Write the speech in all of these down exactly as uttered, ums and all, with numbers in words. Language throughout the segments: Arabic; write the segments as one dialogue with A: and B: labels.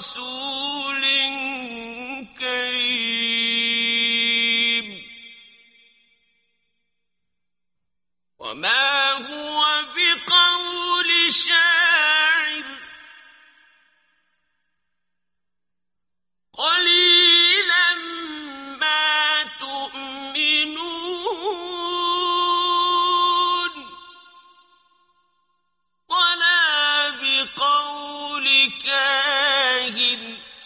A: رَسُولٍ كَرِيمٍ وَمَا هُوَ بِقَوْلِ شَاعِرٍ قَلِيلًا مَا تُؤْمِنُونَ وَلَا بِقَوْلِ كَاهِنٍ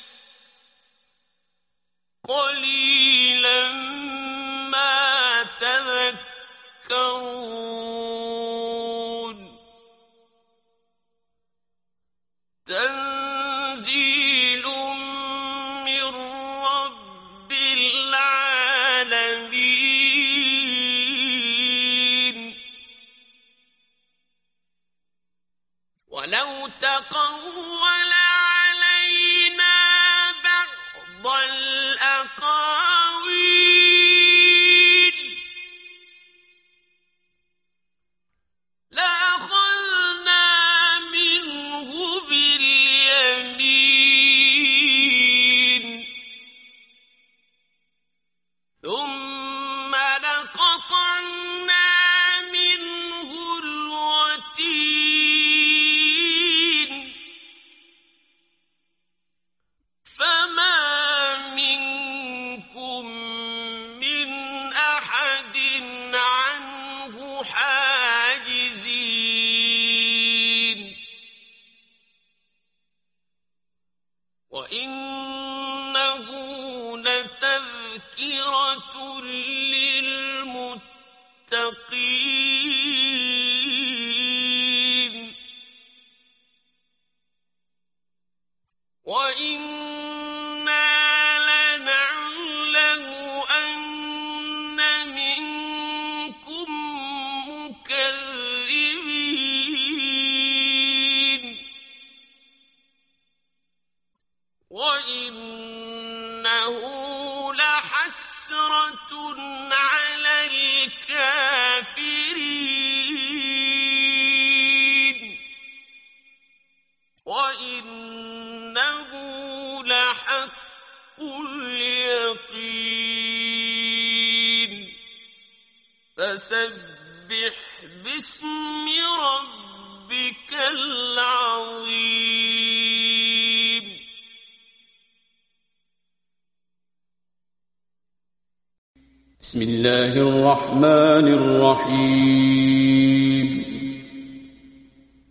A: قَلِيلًا مَا تَذَكَّرُونَ تَنزِيلٌ مِّن رَّبِّ الْعَالَمِينَ وَلَوْ تَقَوَّلَ عَلَيْنَا بَعْضَ الْأَقَاوِيلِ لَأَخَذْنَا مِنْهُ بِالْيَمِينِ ثُمَّ لَقَطَعْنَا مِنْهُ الْوَتِينَ فَمَا مِنكُم مِّنْ أَحَدٍ عَنْهُ حَاجِزِينَ وَإِنَّهُ لَتَذْكِرَةٌ لِّلْمُتَّقِينَ وَإِنَّا لَنَعْلَمُ أَنَّ مِنكُم مُّكَذِّبِينَ وَإِنَّهُ لَحَسْرَةٌ عَلَى الْكَافِرِينَ وَإِنَّهُ لَحَقُّ الْيَقِينِ فَسَبِّحْ بِاسْمِ رَبِّكَ الْعَظِيمِ
B: بسم الله الرحمن الرحيم